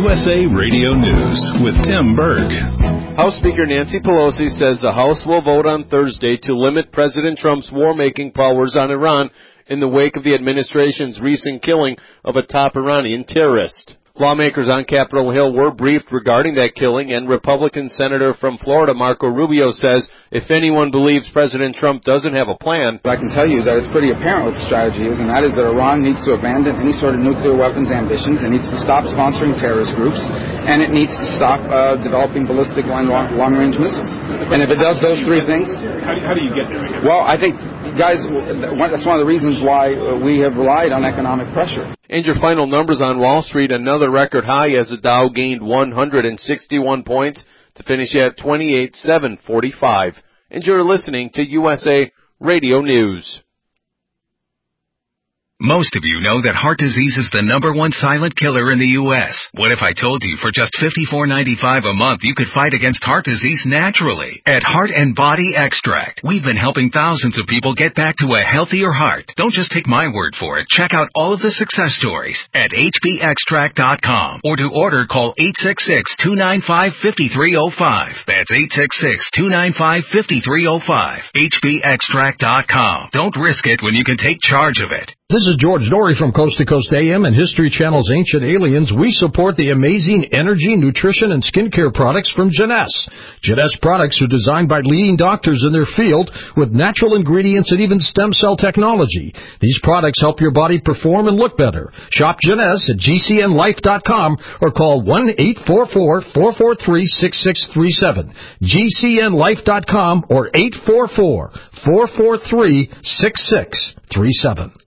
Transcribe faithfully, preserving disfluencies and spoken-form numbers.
U S A Radio News with Tim Berg. House Speaker Nancy Pelosi says the House will vote on Thursday to limit President Trump's war-making powers on Iran in the wake of the administration's recent killing of a top Iranian terrorist. Lawmakers on Capitol Hill were briefed regarding that killing, and Republican Senator from Florida, Marco Rubio, says if anyone believes President Trump doesn't have a plan... I can tell you that it's pretty apparent what the strategy is, and that is that Iran needs to abandon any sort of nuclear weapons ambitions. It needs to stop sponsoring terrorist groups, and it needs to stop uh, developing ballistic long-range missiles. And if it does those three things... How, how do you get there? Well, I think, guys, that's one of the reasons why we have relied on economic pressure. And your final numbers on Wall Street, another record high as the Dow gained one hundred sixty-one points to finish at twenty-eight thousand seven hundred forty-five. And you're listening to U S A Radio News. Most of you know that heart disease is the number one silent killer in the U S What if I told you for just fifty-four ninety-five a month you could fight against heart disease naturally? At Heart and Body Extract, we've been helping thousands of people get back to a healthier heart. Don't just take my word for it. Check out all of the success stories at H B extract dot com, or to order, call eight six six, two nine five, five three zero five. That's eight six six, two nine five, five three zero five. H B extract dot com. Don't risk it when you can take charge of it. This is George Norrie from Coast to Coast A M and History Channel's Ancient Aliens. We support the amazing energy, nutrition, and skincare products from Jeunesse. Jeunesse products are designed by leading doctors in their field with natural ingredients and even stem cell technology. These products help your body perform and look better. Shop Jeunesse at G C N life dot com or call one eight four four, four four three, six six three seven. G C N life dot com or eight four four, four four three, six six three seven.